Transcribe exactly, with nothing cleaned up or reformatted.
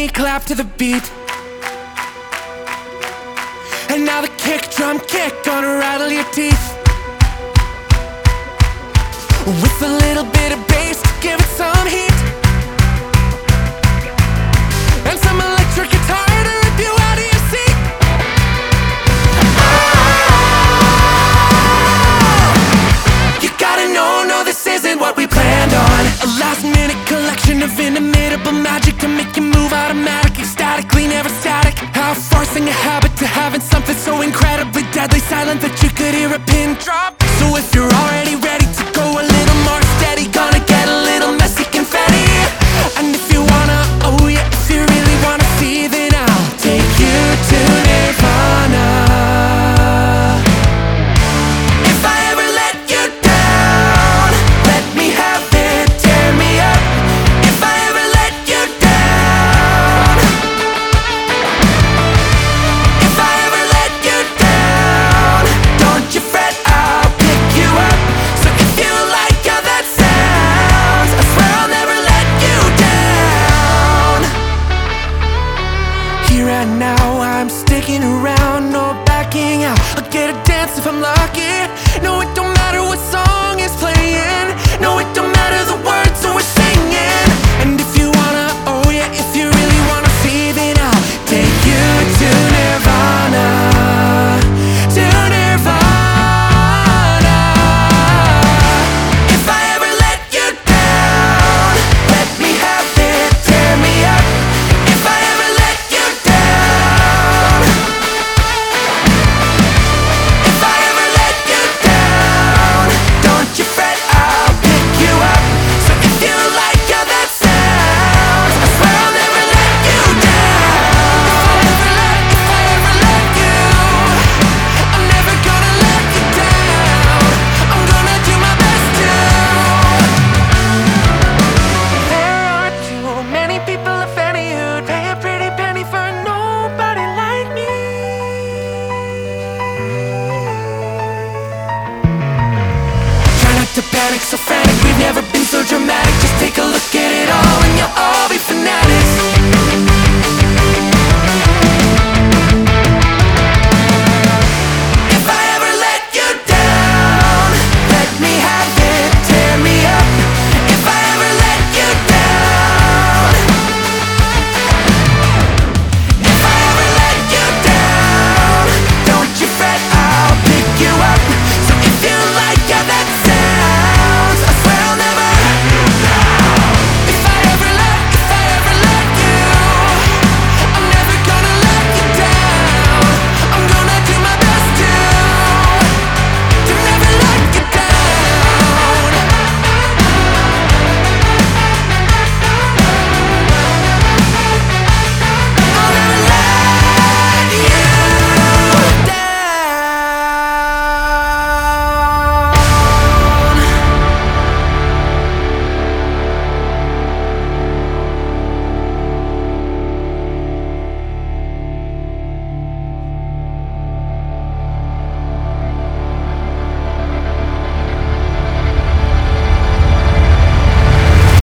me clap to the beat. And now the kick drum kick gonna rattle your teeth. With a little bit of bass to give it some heat. And some electric guitar to rip you out of your seat. Oh! You gotta know, no, this isn't what we planned on. A last minute collection of inimitable magic to make you move automatic, ecstatically, never static. How forcing a habit to having something so incredibly deadly silent that you could hear a pin drop. So if you're already ready to go a little more steady, gonna get a little messy confetti. And if you wanna, oh yeah, if you really wanna see, then I'll take you to Nirvana. If I ever let you down, let me have it, tear me up. If I ever let you down, if I ever let you down, don't you fret, I'll pick you up. So if you like how that sounds, I swear I'll never let you down. Here and now, I'm sticking around, no backing out. I'll get a dance if I'm lucky. No, it don't matter what song is playing. No, it don't matter the words that we're singing. And if you wanna, oh yeah, if you really wanna see, then I'll take you to Nirvana. To Nirvana. If I ever let you down, let me have it, tear me up. If I ever let you down, if I ever let you down, don't you fret, I'll pick you up. So if you like how that sounds, I swear I'll never let you down. If I ever let, if I ever let you, I'm never gonna let you down. I'm gonna do my best to. There aren't too many people, if any, who'd pay a pretty penny for nobody like me. Try not to panic, so frantic, we've never been so dramatic.